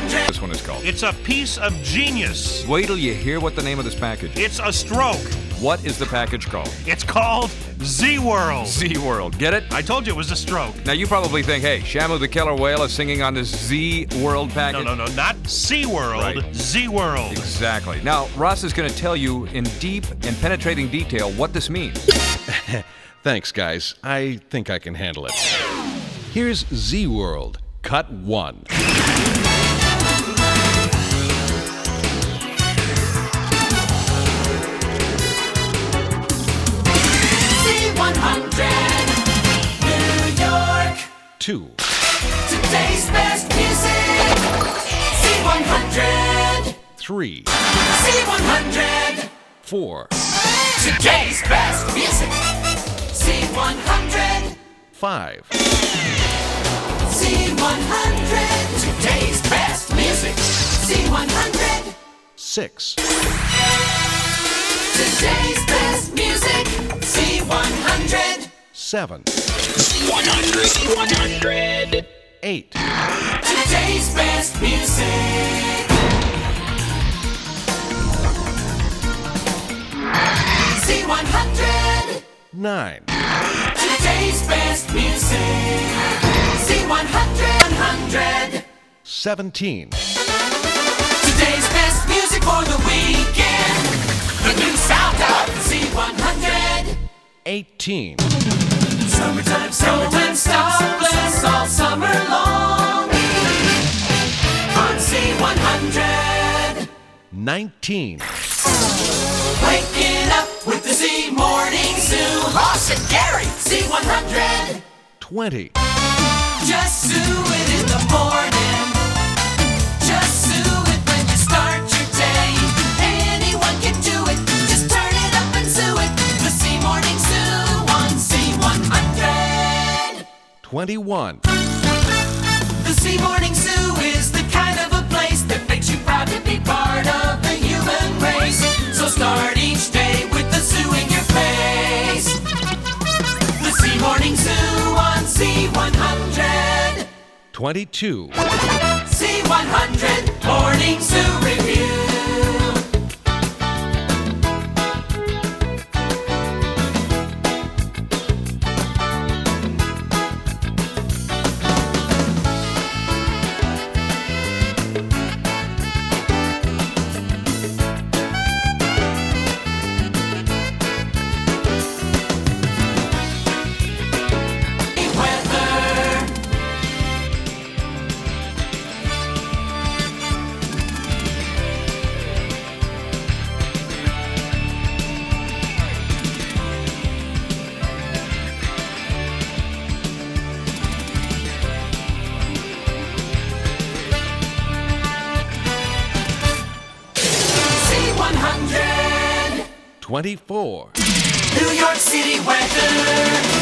Z100. This one is called. It's a piece of genius. Wait till you hear what the name of this package is. It's a stroke. What is the package called? It's called Z-World. Z-World. Get it? I told you it was a stroke. Now you probably think, hey, Shamu the Killer Whale is singing on this Z-World package. No, not SeaWorld. Right. Z-World. Exactly. Now, Ross is going to tell you in deep and penetrating detail what this means. Thanks, guys. I think I can handle it. Here's Z-World, Cut 1. Z100. New York. 2. Today's best music. Z100. 3. Z100. 4. Today's best music. Z100. 5. Z100. Today's best music. Z100. 6. Today's best music. Z100. 7. Z100. 8. Today's best music. Z100. 9. Today's best music. Z100. 17. Today's best music for the weekend. The new sound of Z100. 18. Summertime, stopless all summer long. On Z100. 19. Waking up with the Z Morning Zoo. Ross and Gary, Z100. 20. Just zoo it in the morning. Just zoo it when you start your day. Anyone can do it. Just turn it up and zoo it. The Z Morning Zoo on Z100. 21. The Z Morning Zoo is the kind of a place that makes you proud to be part of the human race. So start each day with the zoo in your face. The Z Morning Zoo on Z100. 22. Z100 Morning Zoo Review. Z100. 24. New York City weather.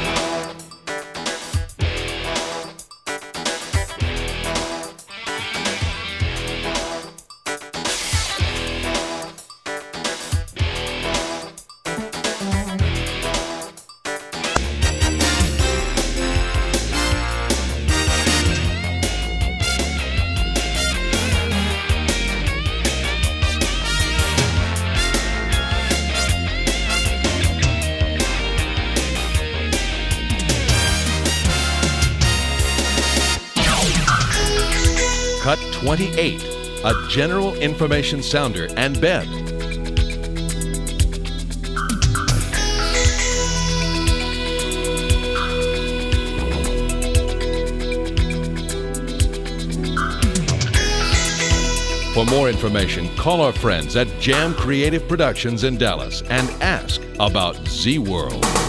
Cut 28. A general information sounder and bed. For more information, call our friends at Jam Creative Productions in Dallas and ask about Z-World.